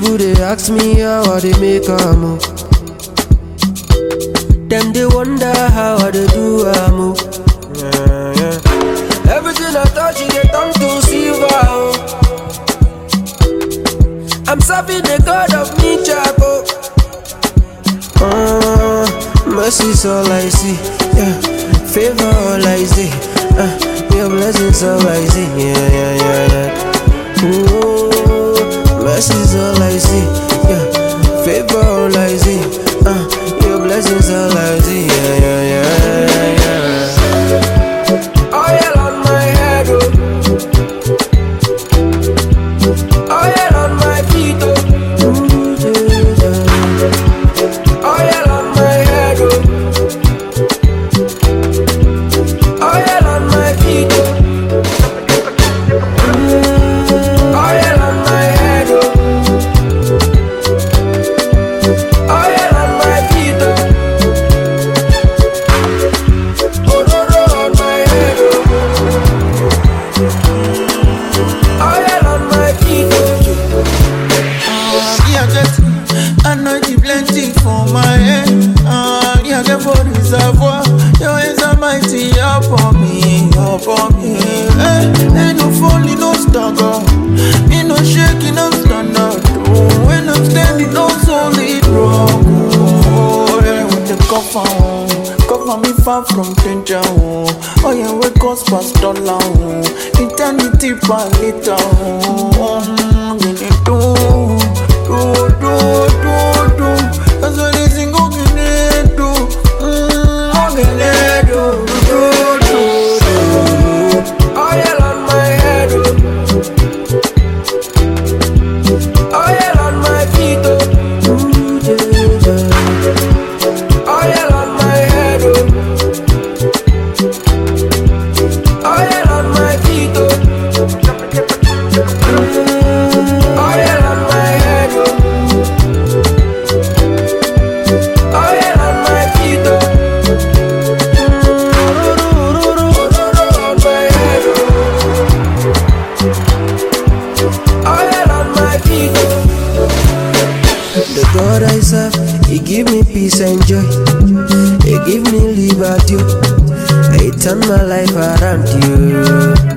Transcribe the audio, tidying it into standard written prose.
People they ask me how I they make a move. Them they wonder how I they do a move. Everything I touch it they turn to silver. Oh. I'm serving the God of me, Chaco. Mercy's all I see, yeah. Favor all I see, your blessings all I see, yeah. Ooh, mercy's all I see, yeah. Favor all I see, your blessings all I see, yeah. Oil on my head, oh. Oil on my feet, oh. Oil on my head, oh. Oil on my feet, oh. Oil on my head, oh. Oil on my feet, oh. Ororo on my head, oh. Oil on my feet, oh. I know you plenty for my head. Yeah, get for reservoir. Your hands are mighty upon me, upon me. Ain't no falling, no stagger. Ain't no shaking, no standard. Oh, when I'm standing on solid rock. Oh, yeah, with the cover me far from danger. Oh, yeah, we cost past dollar. Eternity by later. That's what they sing, oh, get do. Oil on my head, oh. Oil on my feet, oh. Oil on my head, oh. Oil on my feet, oh. Oil on my head, oh. Oil on my feet, oh. On my head, oh. Oil on my feet, oh. The God I serve, He give me peace and joy. He give me liberty. He turn my life around you.